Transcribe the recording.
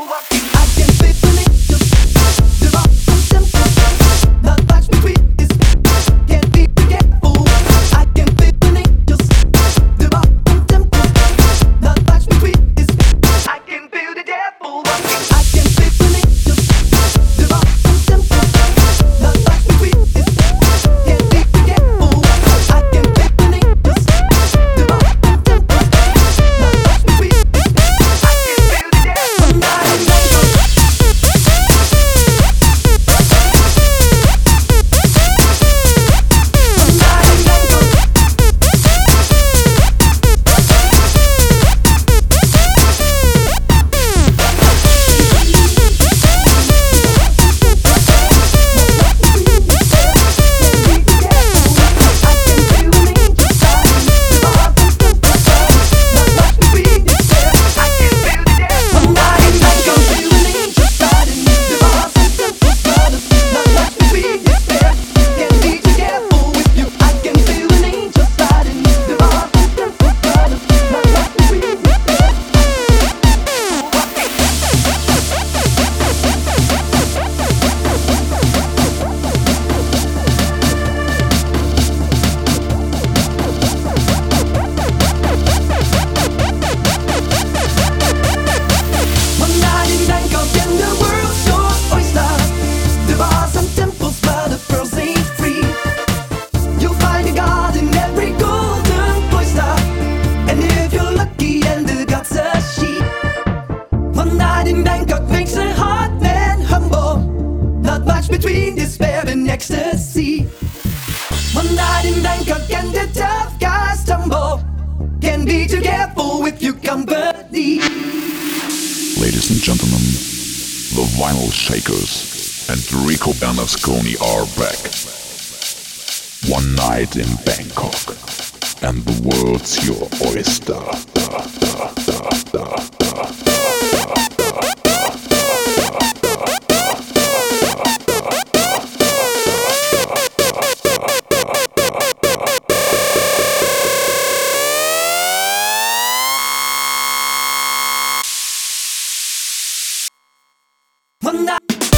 Between despair and ecstasy. One night in Bangkok and the tough guys tumble. Can't be too careful with your company. Ladies and gentlemen, the Vinyl Shakers and Rico Bernasconi are back. One night in Bangkok and the world's your oyster. One night.